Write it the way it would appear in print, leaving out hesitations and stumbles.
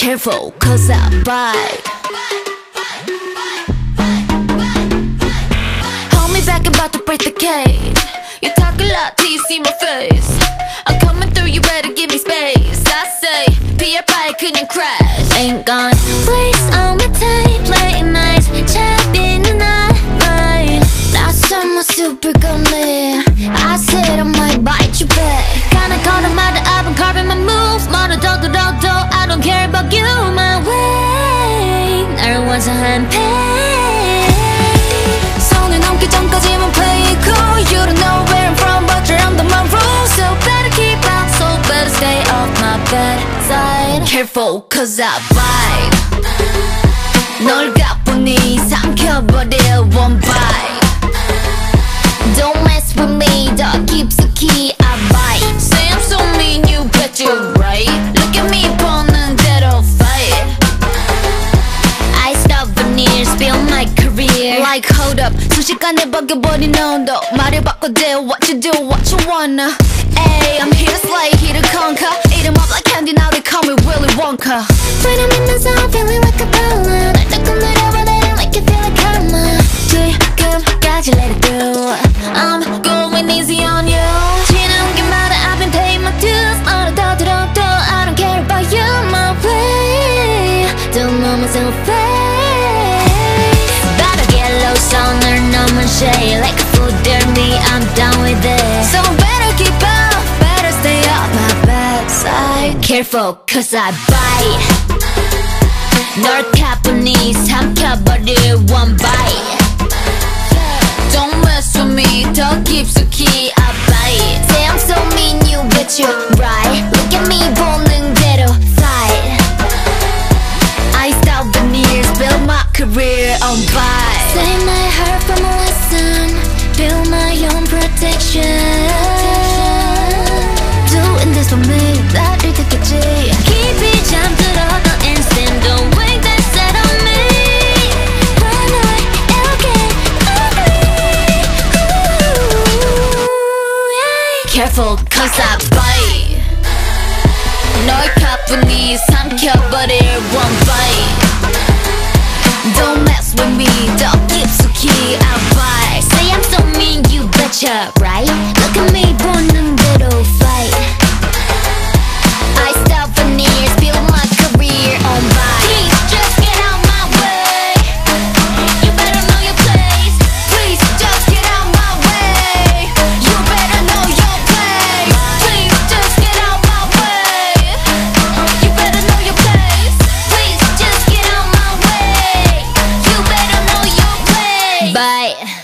Careful, cause I bite. Hold me back, about to break the cage. You talk a lot till you see my face. I'm coming through, you better give me space. I say, 피할 바에 그냥 crash. Ain't gonna waste all my time playing nice. 잡히는 날, right? 낯선 모습을 꺼내. I said I might bite you back. 가나 걸음마다 I've been carving my moves. 뭐라 더 들어도 I don't care about you my way. 날 완성한 pain. 손을 넘기 전까지만 play it cool. You don't know where I'm from but you're under my rules. So better keep out, so better stay off my bad side. Careful cause I bite. 널 가뿐히 삼켜버릴 one bite. Don't mess with me, 더 깊숙이 I bite. Say I'm so mean, you bet you're right. Look at me 보는 대로 fight. I stop veneer, spill my career. Like hold up, 순식간에 바뀌어버린 온도. 말을 바꿔대, what you do, what you wanna. Ay, I'm here to slay, here to conquer. Eat 'em up like candy, now they call me Willy Wonka. When I'm in the zone, feeling like a ballad. 날 조금 늘어버리는 like you feel like karma. 지금까지 let it go. I'm going easy on you. 지나온 게 많아, I've been paying my dues. 뭐라 더 들어도 I don't care about you my way. Don't know myself face. Better get low, 손을 넘은 shade. Like a fool, dare me, I'm down with it. So better keep up, better stay off my bad side. Careful, cause I bite. 널 가뿐히 삼켜버릴 one bite. Don't mess with me, 더 깊숙이 I bite. Say I'm so mean, you bet you're right. Look at me 보는 대로 fight. I stop veneers, build my career on bite. Save my heart from a lesson, build my own protection. Doing this for me, 나를 듣겠지. 깊이 잠들어 너 instant, the way they set on me. When I get ugly, ooh, yeah. Careful, cause I bite. 널 가뿐히 삼켜버릴 one bite. Don't mess with me, 더 깊숙이 I bite. Say I'm so mean, you betcha, right? Look at me 보는 대로 fight. I stop veneers, build my career on bite. Please just get out my way. You better know your place. Please just get out my way. You better know your place. Please just get out my way. You better know your place. Please just get out my way. You better know your place. Bye.